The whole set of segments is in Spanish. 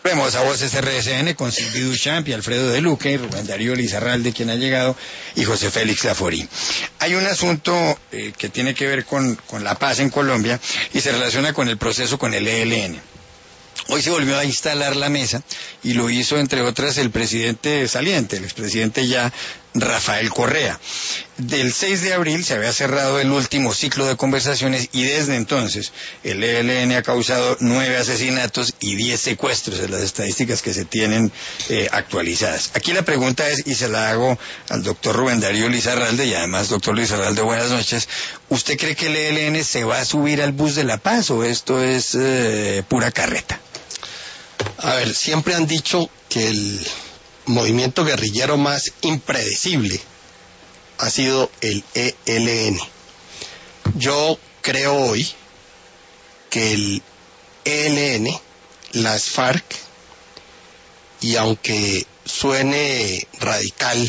Volvemos a Voces RCN con Silvio Duchamp y Alfredo de Luque, Rubén Darío Lizarralde, quien ha llegado, y José Félix Laforí. Hay un asunto que tiene que ver con la paz en Colombia y se relaciona con el proceso con el ELN. Hoy se volvió a instalar la mesa y lo hizo, entre otras, el presidente saliente, el expresidente ya, Rafael Correa. Del 6 de abril se había cerrado el último ciclo de conversaciones y desde entonces el ELN ha causado 9 asesinatos y 10 secuestros en las estadísticas que se tienen actualizadas. Aquí la pregunta es, y se la hago al doctor Rubén Darío Lizarralde, y además, doctor Lizarralde, buenas noches. ¿Usted cree que el ELN se va a subir al bus de la paz o esto es pura carreta? A ver, siempre han dicho que el movimiento guerrillero más impredecible ha sido el ELN. Yo creo hoy que el ELN, las FARC, y aunque suene radical,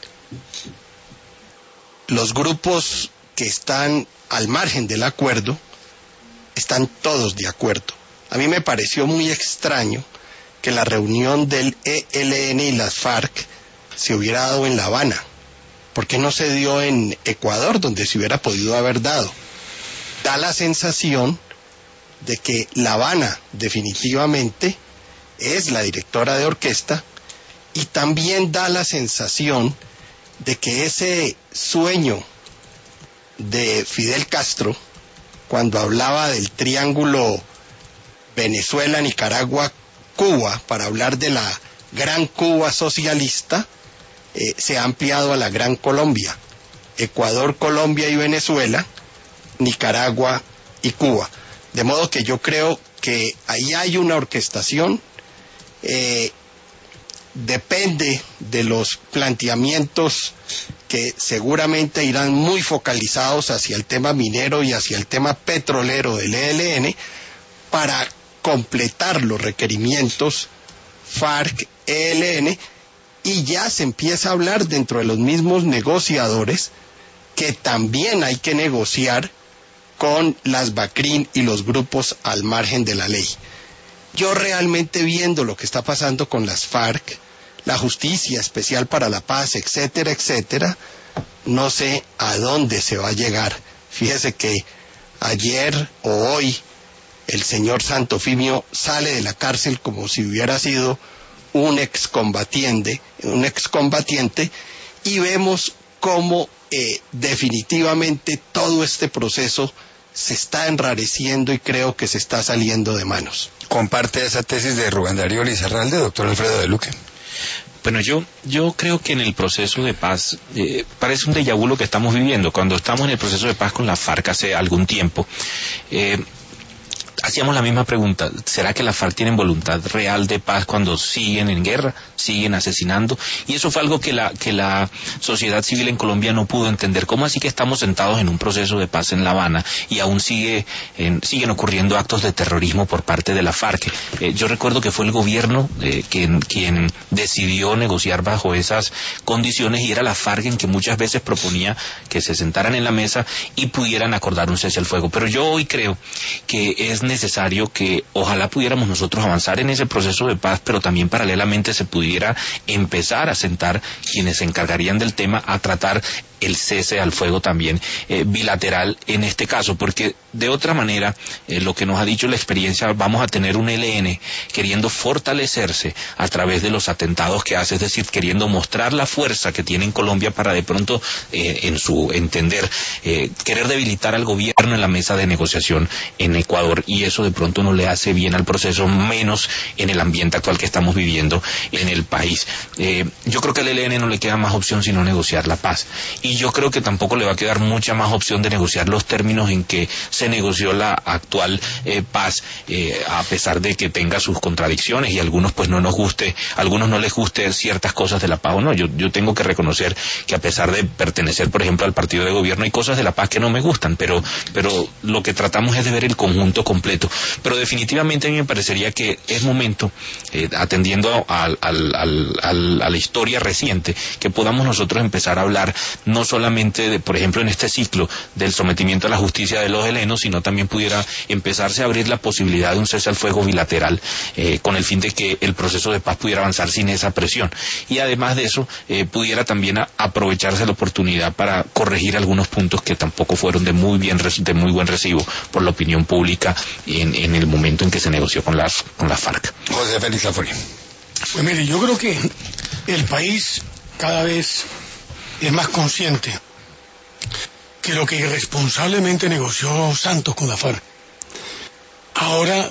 los grupos que están al margen del acuerdo están todos de acuerdo. A mí me pareció muy extraño que la reunión del ELN y las FARC se hubiera dado en La Habana. ¿Por qué no se dio en Ecuador, donde se hubiera podido haber dado? Da la sensación de que La Habana definitivamente es la directora de orquesta y también da la sensación de que ese sueño de Fidel Castro, cuando hablaba del triángulo Venezuela, Nicaragua, Cuba, para hablar de la gran Cuba socialista, se ha ampliado a la gran Colombia. Ecuador, Colombia y Venezuela, Nicaragua y Cuba. De modo que yo creo que ahí hay una orquestación, depende de los planteamientos que seguramente irán muy focalizados hacia el tema minero y hacia el tema petrolero del ELN, para completar los requerimientos FARC-ELN, y ya se empieza a hablar dentro de los mismos negociadores que también hay que negociar con las BACRIM y los grupos al margen de la ley. Yo realmente, viendo lo que está pasando con las FARC, la Justicia Especial para la Paz, etcétera, etcétera, no sé a dónde se va a llegar. Fíjese que ayer o hoy el señor Santofimio sale de la cárcel como si hubiera sido un excombatiente, y vemos cómo definitivamente todo este proceso se está enrareciendo y creo que se está saliendo de manos. ¿Comparte esa tesis de Rubén Darío Lizarralde, doctor Alfredo de Luque? Bueno, yo creo que en el proceso de paz, parece un déjà vu lo que estamos viviendo. Cuando estamos en el proceso de paz con la FARC hace algún tiempo, hacíamos la misma pregunta: ¿será que las FARC tienen voluntad real de paz cuando siguen en guerra, siguen asesinando? Y eso fue algo que la sociedad civil en Colombia no pudo entender. ¿Cómo así que estamos sentados en un proceso de paz en La Habana y aún siguen ocurriendo actos de terrorismo por parte de la FARC? Yo recuerdo que fue el gobierno quien decidió negociar bajo esas condiciones, y era la FARC en que muchas veces proponía que se sentaran en la mesa y pudieran acordar un cese al fuego. Pero yo hoy creo que es necesario que ojalá pudiéramos nosotros avanzar en ese proceso de paz, pero también paralelamente se pudiera empezar a sentar quienes se encargarían del tema a tratar el cese al fuego también bilateral en este caso, porque de otra manera lo que nos ha dicho la experiencia, vamos a tener un ELN queriendo fortalecerse a través de los atentados que hace, es decir, queriendo mostrar la fuerza que tiene en Colombia para de pronto, en su entender, querer debilitar al gobierno en la mesa de negociación en Ecuador, y eso de pronto no le hace bien al proceso, menos en el ambiente actual que estamos viviendo en el país. Yo creo que al ELN no le queda más opción sino negociar la paz. Y yo creo que tampoco le va a quedar mucha más opción de negociar los términos en que se negoció la actual paz, a pesar de que tenga sus contradicciones y algunos pues no les guste ciertas cosas de la paz o no. Yo tengo que reconocer que a pesar de pertenecer, por ejemplo, al partido de gobierno, hay cosas de la paz que no me gustan, pero lo que tratamos es de ver el conjunto completo. Pero definitivamente a mí me parecería que es momento, atendiendo a la historia reciente, que podamos nosotros empezar a hablar no no solamente, por ejemplo, en este ciclo del sometimiento a la justicia de los helenos, sino también pudiera empezarse a abrir la posibilidad de un cese al fuego bilateral, con el fin de que el proceso de paz pudiera avanzar sin esa presión. Y además de eso, pudiera también aprovecharse la oportunidad para corregir algunos puntos que tampoco fueron de muy buen recibo por la opinión pública en el momento en que se negoció con la FARC. José Félix Laforí. Pues mire, yo creo que el país cada vez es más consciente que lo que irresponsablemente negoció Santos con la FARC ahora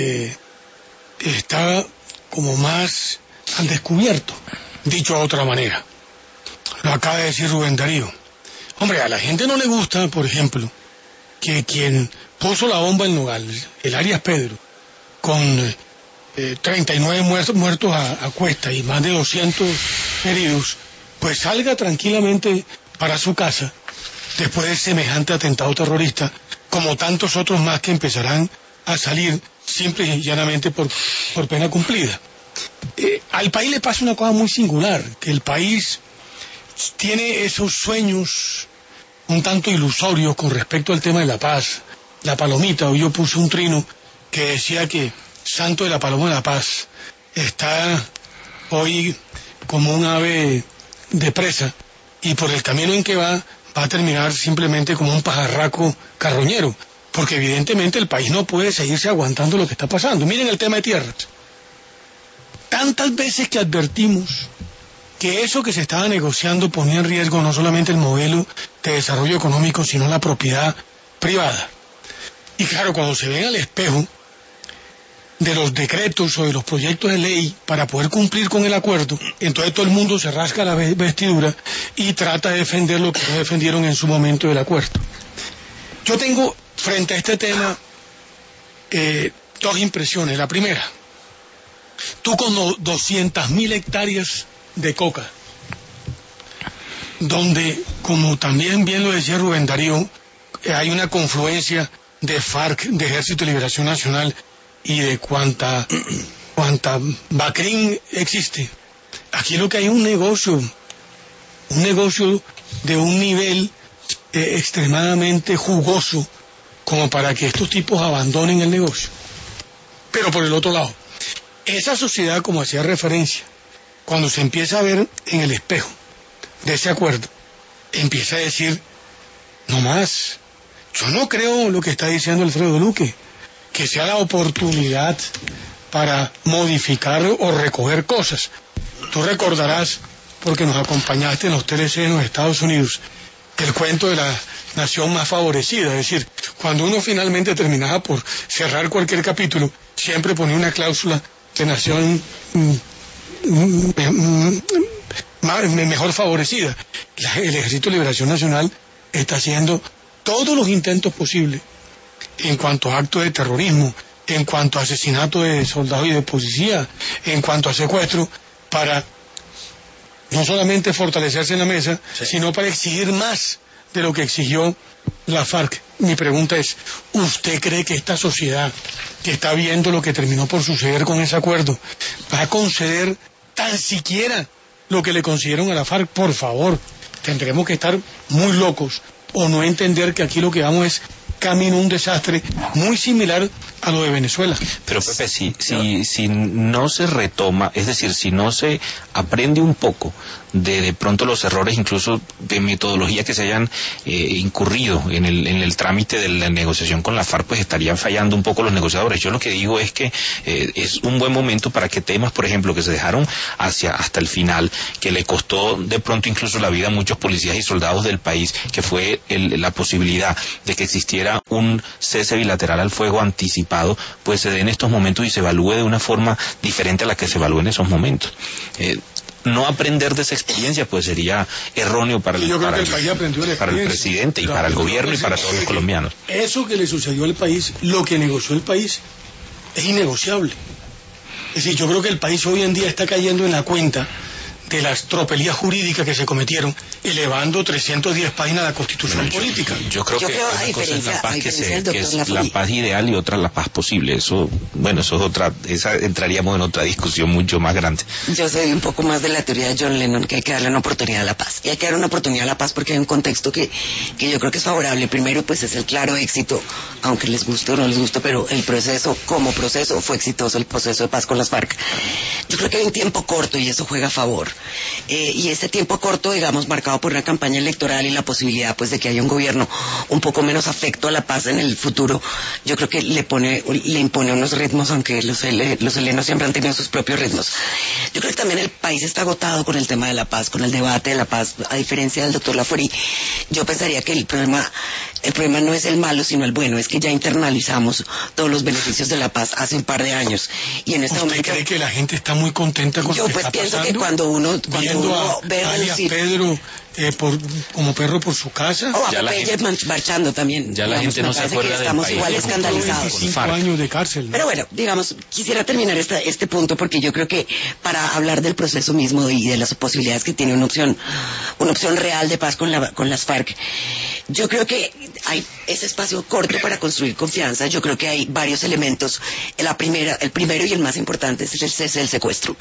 está como más al descubierto, dicho de otra manera. Lo acaba de decir Rubén Darío. Hombre, a la gente no le gusta, por ejemplo, que quien puso la bomba en Nogales, el Arias Pedro, con 39 muertos a cuesta y más de 200 heridos, pues salga tranquilamente para su casa después de semejante atentado terrorista, como tantos otros más que empezarán a salir simple y llanamente por pena cumplida. Al país le pasa una cosa muy singular, que el país tiene esos sueños un tanto ilusorios con respecto al tema de la paz. La palomita, hoy yo puse un trino que decía que Santo de la Paloma de la Paz está hoy como un ave de presa y por el camino en que va a terminar simplemente como un pajarraco carroñero, porque evidentemente el país no puede seguirse aguantando lo que está pasando. Miren el tema de tierras. Tantas veces que advertimos que eso que se estaba negociando ponía en riesgo no solamente el modelo de desarrollo económico, sino la propiedad privada. Y claro, cuando se ven al espejo de los decretos o de los proyectos de ley para poder cumplir con el acuerdo, entonces todo el mundo se rasca la vestidura y trata de defender lo que no defendieron en su momento del acuerdo. Yo tengo frente a este tema dos impresiones. La primera, tú con 200.000 hectáreas de coca, donde, como también bien lo decía Rubén Darío, hay una confluencia de FARC, de Ejército de Liberación Nacional y de cuanta Bacrín existe. Aquí lo que hay es un negocio de un nivel extremadamente jugoso como para que estos tipos abandonen el negocio. Pero por el otro lado, esa sociedad, como hacía referencia, cuando se empieza a ver en el espejo de ese acuerdo, empieza a decir, no más, yo no creo lo que está diciendo Alfredo Luque, que sea la oportunidad para modificar o recoger cosas. Tú recordarás, porque nos acompañaste en los TLC en los Estados Unidos, el cuento de la nación más favorecida, es decir, cuando uno finalmente terminaba por cerrar cualquier capítulo, siempre ponía una cláusula de nación mejor favorecida. El Ejército de Liberación Nacional está haciendo todos los intentos posibles en cuanto a actos de terrorismo, en cuanto a asesinato de soldados y de policía, en cuanto a secuestro, para no solamente fortalecerse en la mesa, sino para exigir más de lo que exigió la FARC. Mi pregunta es, ¿usted cree que esta sociedad que está viendo lo que terminó por suceder con ese acuerdo va a conceder tan siquiera lo que le concedieron a la FARC? Por favor, tendremos que estar muy locos o no entender que aquí lo que vamos es camino a un desastre muy similar a lo de Venezuela. Pero Pepe, si no se retoma, es decir, si no se aprende un poco de pronto los errores incluso de metodología que se hayan incurrido en el trámite de la negociación con la FARC, pues estarían fallando un poco los negociadores. Yo lo que digo es que es un buen momento para que temas, por ejemplo, que se dejaron hasta el final, que le costó de pronto incluso la vida a muchos policías y soldados del país, que fue la posibilidad de que existiera un cese bilateral al fuego anticipado, pues se dé en estos momentos y se evalúe de una forma diferente a la que se evaluó en esos momentos. No aprender de esa experiencia pues sería erróneo para el presidente y para el gobierno y para todos los colombianos. Eso que le sucedió al país, lo que negoció el país, es innegociable. Es decir, yo creo que el país hoy en día está cayendo en la cuenta de las tropelías jurídicas que se cometieron, elevando 310 páginas de la Constitución política. Yo creo que una cosa es la paz que es la paz ideal y otra la paz posible. Eso es otra, entraríamos en otra discusión mucho más grande. Yo soy un poco más de la teoría de John Lennon, que hay que darle una oportunidad a la paz. Y hay que dar una oportunidad a la paz porque hay un contexto que yo creo que es favorable. Primero, pues es el claro éxito, aunque les guste o no les guste, pero el proceso, como proceso, fue exitoso el proceso de paz con las FARC. Yo creo que hay un tiempo corto y eso juega a favor. Y este tiempo corto, digamos, marcado por una campaña electoral y la posibilidad, pues, de que haya un gobierno un poco menos afecto a la paz en el futuro, yo creo que le impone unos ritmos, aunque los helenos siempre han tenido sus propios ritmos. Yo creo que también el país está agotado con el tema de la paz, con el debate de la paz, a diferencia del doctor Laforí. Yo pensaría que el problema no es el malo, sino el bueno, es que ya internalizamos todos los beneficios de la paz hace un par de años. Y en este momento... ¿Usted cree que la gente está muy contenta con lo que está pasando? Yo pues pienso que cuando uno ve reducir... Pedro como perro por su casa. O a Popeye marchando también. Ya la gente no se acuerda del país. Estamos igual escandalizados. 25 años de cárcel, ¿no? Pero bueno, digamos, quisiera terminar este punto porque yo creo que para hablar del proceso mismo y de las posibilidades que tiene una opción real de paz con las FARC, yo creo que hay ese espacio corto para construir confianza. Yo creo que hay varios elementos. El primero y el más importante es el cese del secuestro,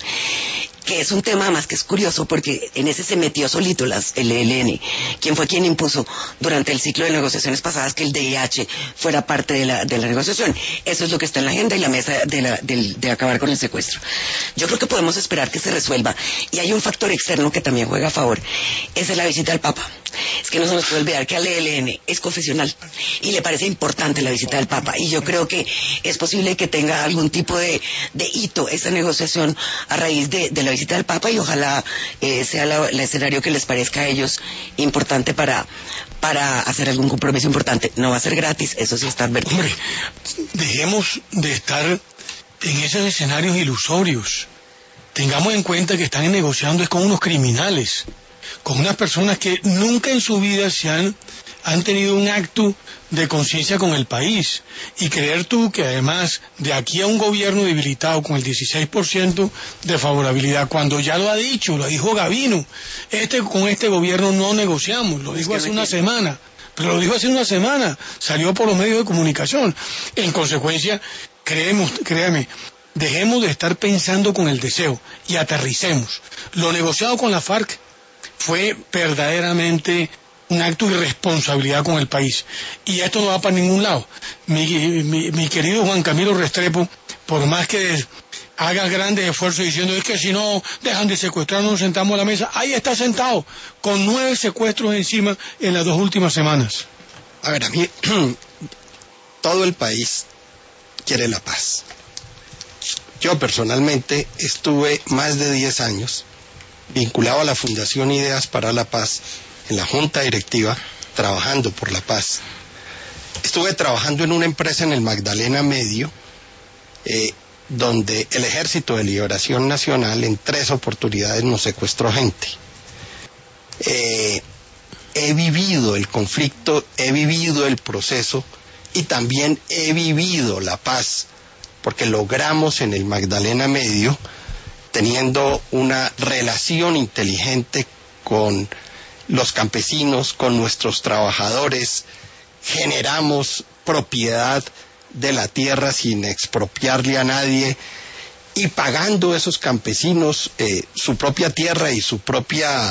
que es un tema además que es curioso porque en ese se metió solito el ELN, quien fue quien impuso durante el ciclo de negociaciones pasadas que el DIH fuera parte de la negociación. Eso es lo que está en la agenda y la mesa de acabar con el secuestro. Yo creo que podemos esperar que se resuelva. Y hay un factor externo que también juega a favor. Esa es la visita del Papa. Es que no se nos puede olvidar que al ELN es confesional y le parece importante la visita del Papa. Y yo creo que es posible que tenga algún tipo de hito esa negociación a raíz de la visita del Papa y ojalá sea el escenario que les parezca a ellos importante para hacer algún compromiso importante. No va a ser gratis, eso sí está advertido. Hombre, dejemos de estar en esos escenarios ilusorios. Tengamos en cuenta que están negociando es con unos criminales, con unas personas que nunca en su vida han tenido un acto de conciencia con el país. Y creer tú que además de aquí a un gobierno debilitado con el 16% de favorabilidad, cuando ya lo dijo Gavino, con este gobierno no negociamos, lo dijo hace una semana, pero lo dijo hace una semana, salió por los medios de comunicación. En consecuencia, créame, dejemos de estar pensando con el deseo y aterricemos. Lo negociado con la FARC fue verdaderamente un acto de irresponsabilidad con el país. Y esto no va para ningún lado. Mi querido Juan Camilo Restrepo, por más que haga grandes esfuerzos diciendo es que si no dejan de secuestrar nos sentamos a la mesa, ahí está sentado, con 9 secuestros encima en las 2 últimas semanas. A ver, a mí todo el país quiere la paz. Yo personalmente estuve más de 10 años vinculado a la Fundación Ideas para la Paz, en la Junta Directiva, trabajando por la paz. Estuve trabajando en una empresa en el Magdalena Medio, donde el Ejército de Liberación Nacional en 3 oportunidades nos secuestró gente. He vivido el conflicto, he vivido el proceso y también he vivido la paz, porque logramos en el Magdalena Medio, teniendo una relación inteligente con los campesinos, con nuestros trabajadores, generamos propiedad de la tierra sin expropiarle a nadie y pagando a esos campesinos su propia tierra y su propia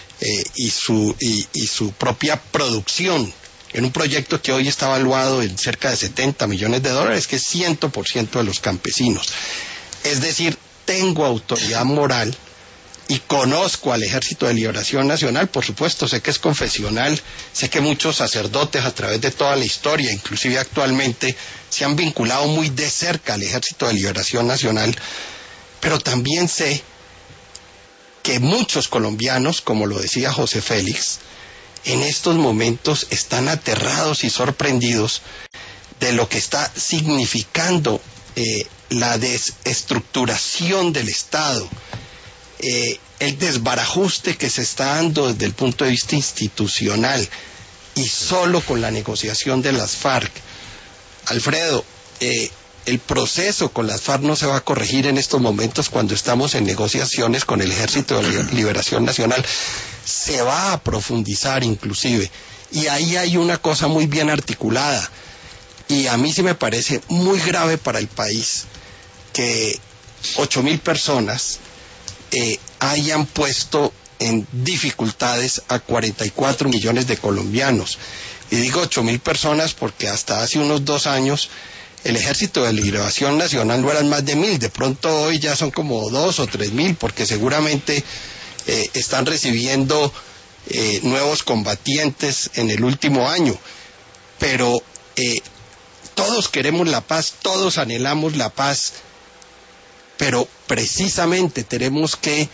su propia producción en un proyecto que hoy está evaluado en cerca de $70 millones, que es 100% de los campesinos. Es decir, tengo autoridad moral y conozco al Ejército de Liberación Nacional, por supuesto, sé que es confesional, sé que muchos sacerdotes a través de toda la historia, inclusive actualmente, se han vinculado muy de cerca al Ejército de Liberación Nacional, pero también sé que muchos colombianos, como lo decía José Félix, en estos momentos están aterrados y sorprendidos de lo que está significando la desestructuración del Estado, el desbarajuste que se está dando desde el punto de vista institucional y solo con la negociación de las FARC. Alfredo, el proceso con las FARC no se va a corregir en estos momentos cuando estamos en negociaciones con el Ejército de Liberación Nacional. Se va a profundizar inclusive. Y ahí hay una cosa muy bien articulada. Y a mí sí me parece muy grave para el país que 8.000 personas hayan puesto en dificultades a 44 millones de colombianos. Y digo 8.000 personas porque hasta hace unos 2 años el Ejército de Liberación Nacional no eran más de 1.000, de pronto hoy ya son como 2 o 3.000, porque seguramente están recibiendo nuevos combatientes en el último año. Pero todos queremos la paz, todos anhelamos la paz, pero precisamente tenemos que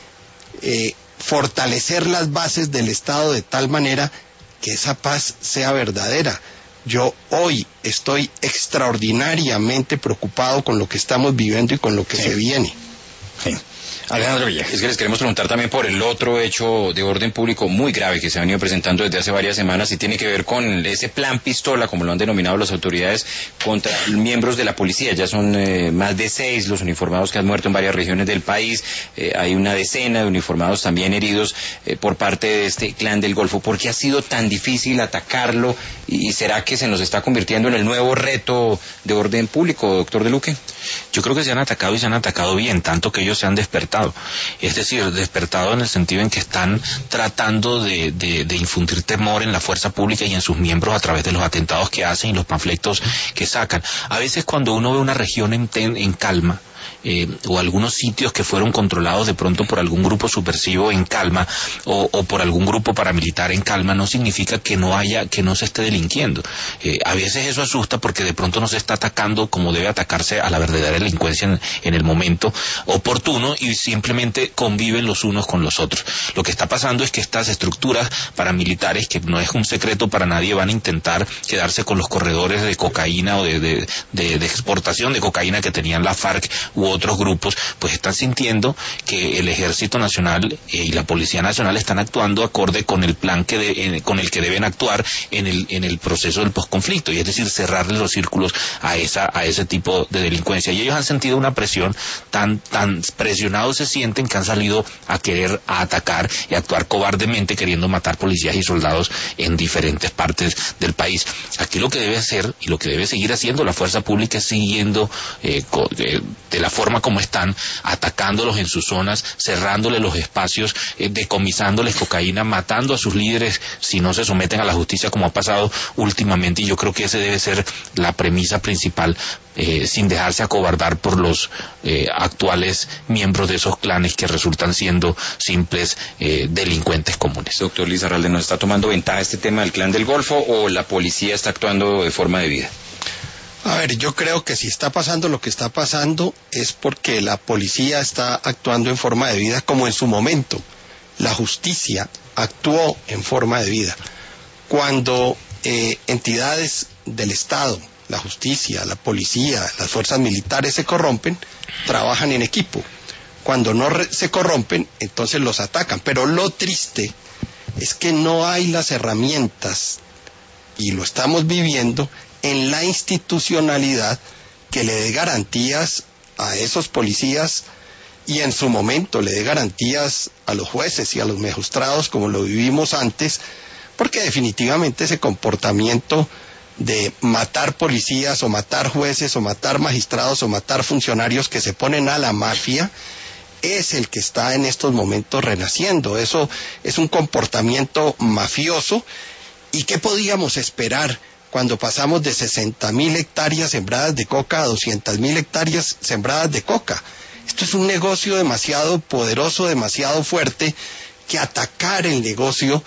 fortalecer las bases del Estado de tal manera que esa paz sea verdadera. Yo hoy estoy extraordinariamente preocupado con lo que estamos viviendo y con lo que se viene. Sí. Alejandro Villegas. Es que les queremos preguntar también por el otro hecho de orden público muy grave que se ha venido presentando desde hace varias semanas y tiene que ver con ese plan pistola, como lo han denominado las autoridades, contra miembros de la policía. Ya son más de 6 los uniformados que han muerto en varias regiones del país. Hay una decena de uniformados también heridos por parte de este clan del Golfo. ¿Por qué ha sido tan difícil atacarlo? ¿Y será que se nos está convirtiendo en el nuevo reto de orden público, doctor De Luque? Yo creo que se han atacado y se han atacado bien, tanto que ellos se han despertado. Es decir, despertado en el sentido en que están tratando de infundir temor en la fuerza pública y en sus miembros a través de los atentados que hacen y los panfletos que sacan. A veces cuando uno ve una región en calma, o algunos sitios que fueron controlados de pronto por algún grupo subversivo en calma o por algún grupo paramilitar en calma, no significa que no se esté delinquiendo. A veces eso asusta porque de pronto no se está atacando como debe atacarse a la verdadera delincuencia en el momento oportuno y simplemente conviven los unos con los otros. Lo que está pasando es que estas estructuras paramilitares, que no es un secreto para nadie, van a intentar quedarse con los corredores de cocaína o de exportación de cocaína que tenían la FARC u otros grupos, pues están sintiendo que el Ejército Nacional y la Policía Nacional están actuando acorde con el plan con el que deben actuar en el proceso del posconflicto, y es decir, cerrarle los círculos a ese tipo de delincuencia. Y ellos han sentido una presión, tan presionados se sienten que han salido a querer atacar y actuar cobardemente, queriendo matar policías y soldados en diferentes partes del país. Aquí lo que debe hacer y lo que debe seguir haciendo la fuerza pública es siguiendo de la forma como están, atacándolos en sus zonas, cerrándole los espacios, decomisándoles cocaína, matando a sus líderes si no se someten a la justicia, como ha pasado últimamente. Y yo creo que ese debe ser la premisa principal, sin dejarse acobardar por los actuales miembros de esos clanes que resultan siendo simples delincuentes comunes. Doctor Lizarralde, ¿nos está tomando ventaja este tema del clan del Golfo o la policía está actuando de forma debida? A ver, yo creo que si está pasando lo que está pasando es porque la policía está actuando en forma debida, como en su momento la justicia actuó en forma debida. Cuando entidades del Estado, la justicia, la policía, las fuerzas militares se corrompen, trabajan en equipo. Cuando no se corrompen, entonces los atacan. Pero lo triste es que no hay las herramientas, y lo estamos viviendo, en la institucionalidad que le dé garantías a esos policías y en su momento le dé garantías a los jueces y a los magistrados, como lo vivimos antes, porque definitivamente ese comportamiento de matar policías o matar jueces o matar magistrados o matar funcionarios que se ponen a la mafia es el que está en estos momentos renaciendo. Eso es un comportamiento mafioso. ¿Y qué podíamos esperar cuando pasamos de 60.000 hectáreas sembradas de coca a 200.000 hectáreas sembradas de coca? Esto es un negocio demasiado poderoso, demasiado fuerte, que atacar el negocio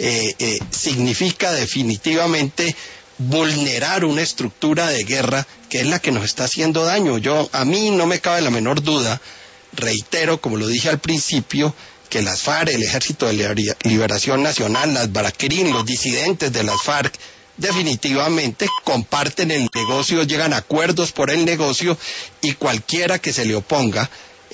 significa definitivamente vulnerar una estructura de guerra que es la que nos está haciendo daño. A mí no me cabe la menor duda, reitero, como lo dije al principio, que las FARC, el Ejército de Liberación Nacional, las Baraquerín, los disidentes de las FARC, definitivamente comparten el negocio, llegan a acuerdos por el negocio, y cualquiera que se le oponga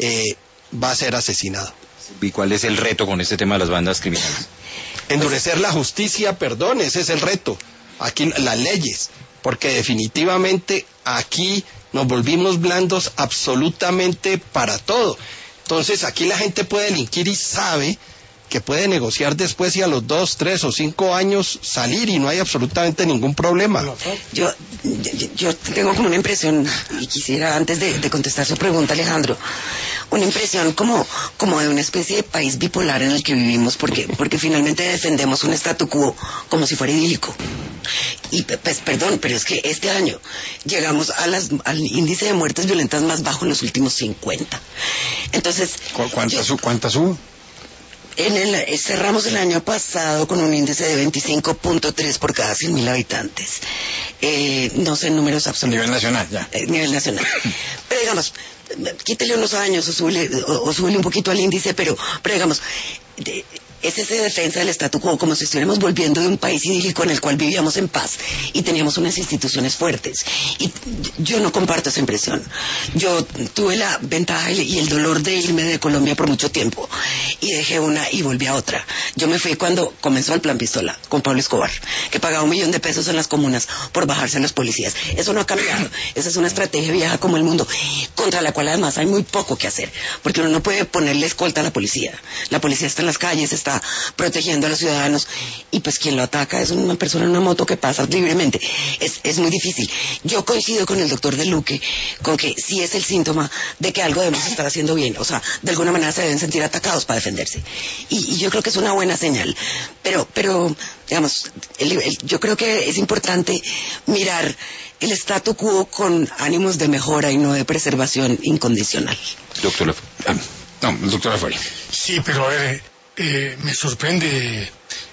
va a ser asesinado. ¿Y cuál es el reto con este tema de las bandas criminales? Endurecer la justicia, ese es el reto. Aquí las leyes, porque definitivamente aquí nos volvimos blandos absolutamente para todo. Entonces aquí la gente puede delinquir y sabe que puede negociar después y a los 2, 3 o 5 años salir y no hay absolutamente ningún problema. Yo tengo como una impresión, y quisiera antes de contestar su pregunta, Alejandro, una impresión como de una especie de país bipolar en el que vivimos, porque finalmente defendemos un statu quo como si fuera idílico. Y pues perdón, pero es que este año llegamos al índice de muertes violentas más bajo en los últimos 50. Entonces, ¿Cuántas hubo? Cerramos el año pasado con un índice de 25.3 por cada 100.000 habitantes. No sé números absolutos. Nivel nacional, ya. Nivel nacional. Pero digamos, quítele unos años o súbele un poquito al índice, pero digamos, es esa defensa del statu quo, como si estuviéramos volviendo de un país idílico en el cual vivíamos en paz y teníamos unas instituciones fuertes. Y yo no comparto esa impresión. Yo tuve la ventaja y el dolor de irme de Colombia por mucho tiempo, y dejé una y volví a otra. Yo me fui cuando comenzó el Plan Pistola con Pablo Escobar, que pagaba $1 millón en las comunas por bajarse a los policías. Eso no ha cambiado. Esa es una estrategia vieja como el mundo, contra la cual además hay muy poco que hacer, porque uno no puede ponerle escolta a la policía. La policía está en las calles, está protegiendo a los ciudadanos, y pues quien lo ataca es una persona en una moto que pasa libremente. Es muy difícil. Yo coincido con el doctor De Luque, con que sí es el síntoma de que algo debemos estar haciendo bien. O sea, de alguna manera se deben sentir atacados para defenderse. Y yo creo que es una buena señal. Pero digamos, yo creo que es importante mirar el statu quo con ánimos de mejora y no de preservación incondicional. Doctor Lafori. Sí, pero a ver, me sorprende,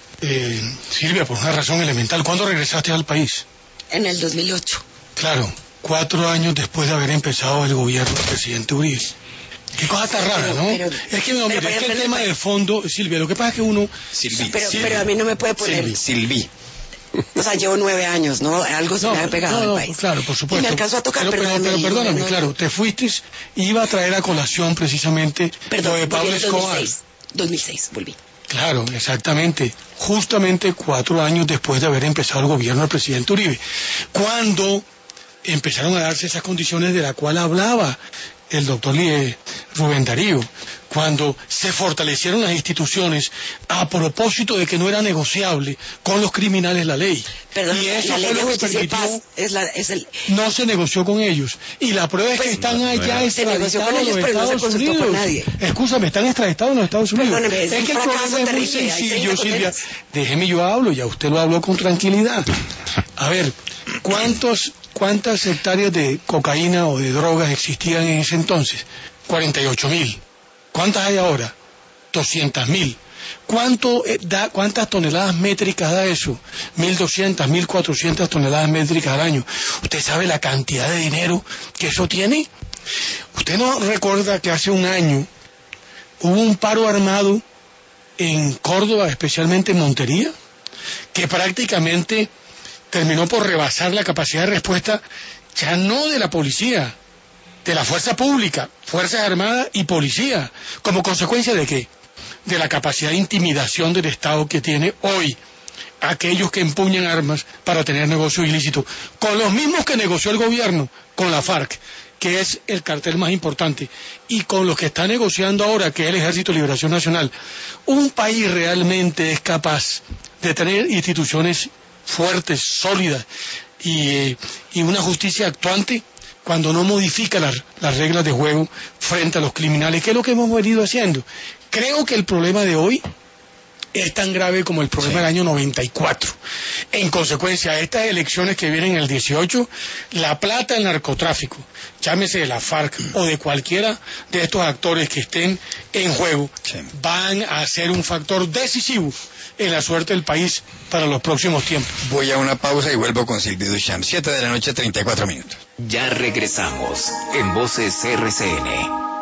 Silvia, por una razón elemental. ¿Cuándo regresaste al país? En el 2008. Claro, 4 años después de haber empezado el gobierno del presidente Uribe. Qué cosa tan rara, ¿no? Es que el tema de fondo, Silvia, lo que pasa es que uno... Pero a mí no me puede poner... Silvi. O sea, llevo 9 años, ¿no? Algo se me ha pegado al país. Claro, por supuesto. Y me alcanzó a tocar, pero perdóname, claro, te fuiste, iba a traer a colación precisamente lo de Pablo Escobar. 2006, volví. Claro, exactamente. Justamente 4 años después de haber empezado el gobierno del presidente Uribe. Cuando empezaron a darse esas condiciones de las cuales hablaba el doctor Rubén Darío, cuando se fortalecieron las instituciones a propósito de que no era negociable con los criminales la ley. Perdón, y eso la ley fue de lo que justicia y permitió, paz no se negoció con ellos. Y la prueba es que están allá extraditados en los Estados Unidos. Escúchame, están extraditados en los Estados Unidos. Perdóneme, es que el problema es muy sencillo, Silvia. Déjeme yo hablo, ya usted lo habló con tranquilidad. A ver, ¿cuántas hectáreas de cocaína o de drogas existían en ese entonces? 48.000. ¿Cuántas hay ahora? 200.000. ¿Cuántas toneladas métricas da eso? 1.200, 1.400 toneladas métricas al año. ¿Usted sabe la cantidad de dinero que eso tiene? ¿Usted no recuerda que hace un año hubo un paro armado en Córdoba, especialmente en Montería, que prácticamente terminó por rebasar la capacidad de respuesta, ya no de la policía, de la fuerza pública, Fuerzas Armadas y policía? ¿Como consecuencia de qué? De la capacidad de intimidación del Estado que tiene hoy aquellos que empuñan armas para tener negocios ilícitos, con los mismos que negoció el gobierno con la FARC, que es el cartel más importante, y con los que está negociando ahora, que es el Ejército de Liberación Nacional. Un país realmente es capaz de tener instituciones fuertes, sólidas, y una justicia actuante cuando no modifica las reglas de juego frente a los criminales, que es lo que hemos venido haciendo. Creo que el problema de hoy es tan grave como el problema del año 94. En consecuencia de estas elecciones que vienen el 18, la plata del narcotráfico, llámese de la FARC o de cualquiera de estos actores que estén en juego, van a ser un factor decisivo en la suerte del país para los próximos tiempos. Voy a una pausa y vuelvo con Silvio Duchamp. 7 de la noche, 34 minutos. Ya regresamos en Voces RCN.